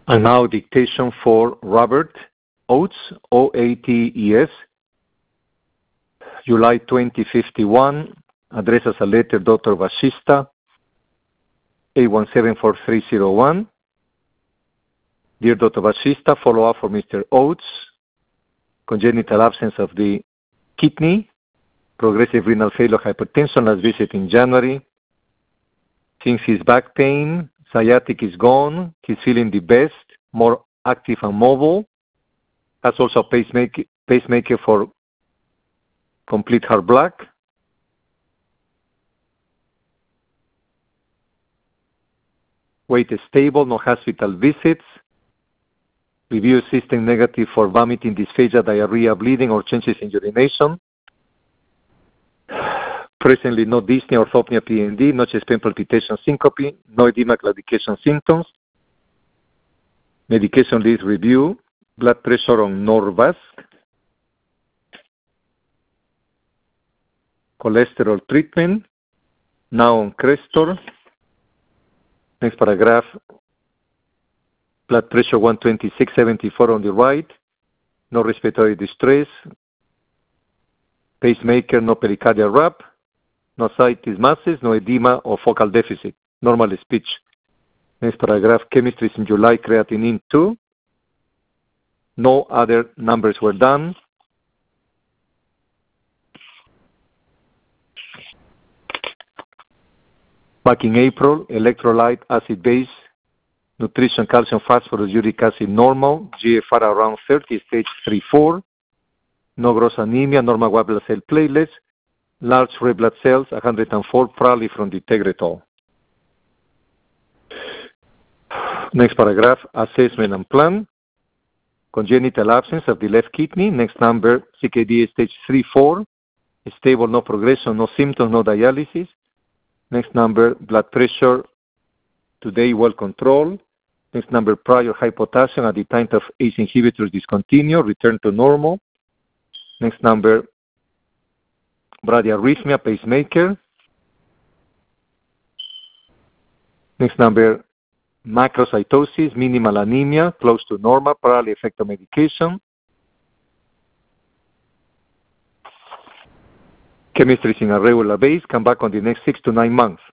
And now dictation for Robert Oates, Oates, July 2051, address as a letter, Dr. Bashista, 8174301. Dear Dr. Bashista, follow-up for Mr. Oates, congenital absence of the kidney, progressive renal failure, hypertension, last visit in January. Since his back pain, sciatic is gone, he's feeling the best, more active and mobile. Has also a pacemaker for complete heart block. Weight is stable, no hospital visits. Review system negative for vomiting, dysphagia, diarrhea, bleeding, or changes in urination. Presently no dyspnea, orthopnea, PND, no chest pain, palpitation, syncope, no edema, claudication symptoms. Medication list review, blood pressure on Norvasc. Cholesterol treatment, now on Crestor. Next paragraph, blood pressure 126/74 on the right, no respiratory distress, pacemaker, no pericardial rap, no ascites masses, no edema or focal deficit, normal speech. Next paragraph, chemistry in July, creatinine 2. No other numbers were done. Back in April, electrolyte, acid-base, nutrition, calcium, phosphorus, uric acid normal, GFR around 30, stage 3-4, no gross anemia, normal white blood cell platelets, large red blood cells, 104, probably from the Tegretol. Next paragraph, assessment and plan. Congenital absence of the left kidney. Next number, CKD stage 3-4, stable, no progression, no symptoms, no dialysis. Next number, blood pressure, today well controlled. Next number, prior high potassium at the time of ACE inhibitors discontinued, return to normal. Next number, bradyarrhythmia, pacemaker. Next number, macrocytosis, minimal anemia, close to normal, probably effect of medication. Chemistry is in a regular base, come back on the next 6 to 9 months.